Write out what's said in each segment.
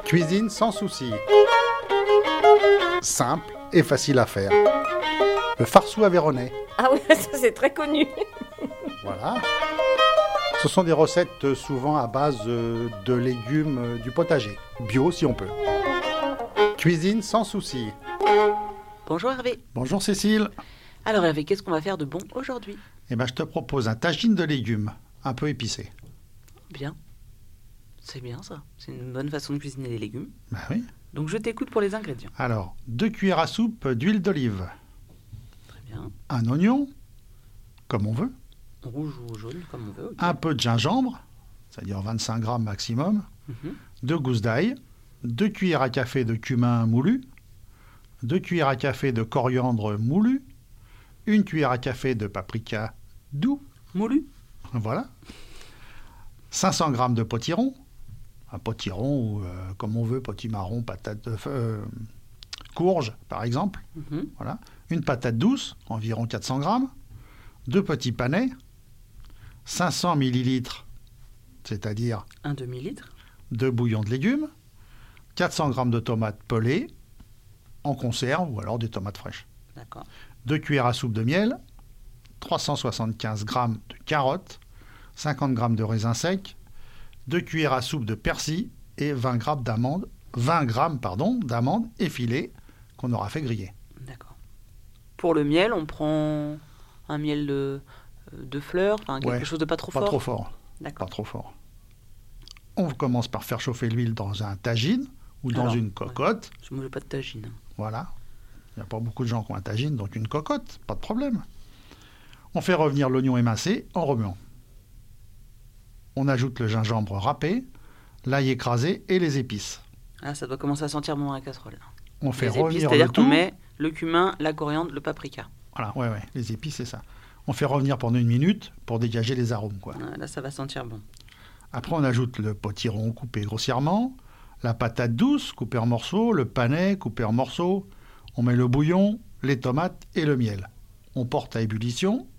Cuisine sans souci. Simple et facile à faire. Le farceau aveyronnais. Ah oui, ça c'est très connu. Voilà. Ce sont des recettes souvent à base de légumes du potager. Bio si on peut. Cuisine sans souci. Bonjour Hervé. Bonjour Cécile. Alors Hervé, qu'est-ce qu'on va faire de bon aujourd'hui? Je te propose un tagine de légumes, un peu épicé. Bien. C'est bien ça. C'est une bonne façon de cuisiner les légumes. Ben oui. Donc je t'écoute pour les ingrédients. Alors, 2 cuillères à soupe d'huile d'olive. Très bien. Un oignon, comme on veut. Rouge ou jaune, comme on veut. Okay. Un peu de gingembre, c'est-à-dire 25 grammes maximum. 2 gousses d'ail. 2 cuillères à café de cumin moulu. 2 cuillères à café de coriandre moulu. 1 cuillère à café de paprika doux. Moulu. Voilà. 500 grammes de potiron. Un potiron ou comme on veut, potimarron, patate, courge par exemple. Voilà. Une patate douce, environ 400 grammes. 2 petits panais. 500 millilitres, c'est-à-dire un demi-litre. De bouillon de légumes. 400 grammes de tomates pelées en conserve ou alors des tomates fraîches. D'accord. 2 cuillères à soupe de miel. 375 grammes de carottes. 50 grammes de raisins secs. 2 cuillères à soupe de persil et 20 grammes d'amandes d'amandes effilées qu'on aura fait griller. D'accord. Pour le miel, on prend un miel de fleurs, quelque chose de pas trop fort. Pas trop fort. D'accord. Pas trop fort. On commence par faire chauffer l'huile dans un tagine ou dans une cocotte. Je ne mange pas de tagine. Voilà. Il n'y a pas beaucoup de gens qui ont un tagine, donc une cocotte, pas de problème. On fait revenir l'oignon émincé en remuant. On ajoute le gingembre râpé, l'ail écrasé et les épices. Ah, ça doit commencer à sentir bon dans la casserole. On fait les épices, revenir c'est-à-dire le tout. qu'on met le cumin, la coriandre, le paprika. Voilà, ouais, les épices, c'est ça. On fait revenir pendant 1 minute pour dégager les arômes, quoi. Ah, là, ça va sentir bon. Après, on ajoute le potiron coupé grossièrement, la patate douce coupée en morceaux, le panais coupé en morceaux. On met le bouillon, les tomates et le miel. On porte à ébullition.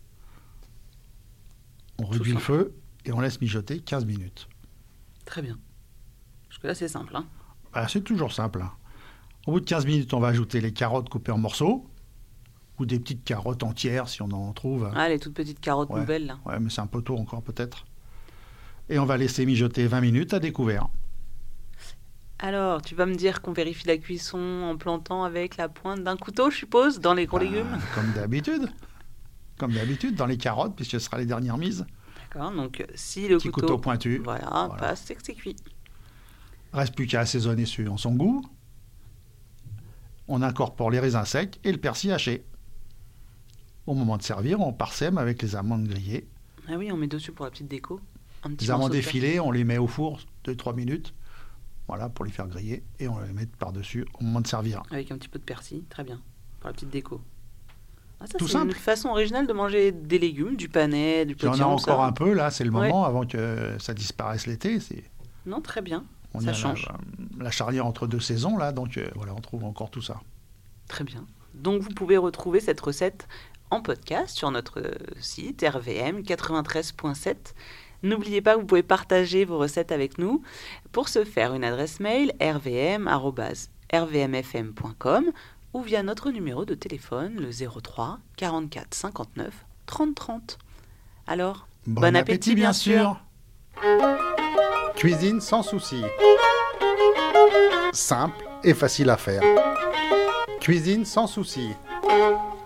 On réduit le feu et on laisse mijoter 15 minutes. Très bien. Jusque-là, c'est simple. C'est toujours simple. Au bout de 15 minutes, on va ajouter les carottes coupées en morceaux ou des petites carottes entières si on en trouve. Ah, les toutes petites carottes nouvelles, là. Ouais, mais c'est un peu tôt encore peut-être. Et on va laisser mijoter 20 minutes à découvert. Alors, tu vas me dire qu'on vérifie la cuisson en plantant avec la pointe d'un couteau, je suppose, dans les gros légumes? Comme d'habitude. Comme d'habitude, dans les carottes, puisque ce sera les dernières mises. D'accord, donc si le couteau pointu. Voilà, passe, c'est que c'est cuit. Reste plus qu'à assaisonner selon son goût. On incorpore les raisins secs et le persil haché. Au moment de servir, on parsème avec les amandes grillées. Ah oui, on met dessus pour la petite déco. Les amandes effilées, on les met au four 2-3 minutes. Voilà, pour les faire griller. Et on les met par-dessus au moment de servir. Avec un petit peu de persil, très bien. Pour la petite déco. Ah, ça, tout c'est simple. Une façon originale de manger des légumes, du panais, du potiron. Il y en a encore un peu, là, c'est le moment, avant que ça disparaisse l'été. Non, très bien, on ça change. La charnière entre 2 saisons, là, donc voilà, on trouve encore tout ça. Très bien. Donc vous pouvez retrouver cette recette en podcast sur notre site rvm93.7. N'oubliez pas que vous pouvez partager vos recettes avec nous. Pour ce faire, une adresse mail rvm@rvmfm.com ou via notre numéro de téléphone, le 03 44 59 30 30. Alors, bon appétit bien sûr. Cuisine sans souci. Simple et facile à faire. Cuisine sans souci.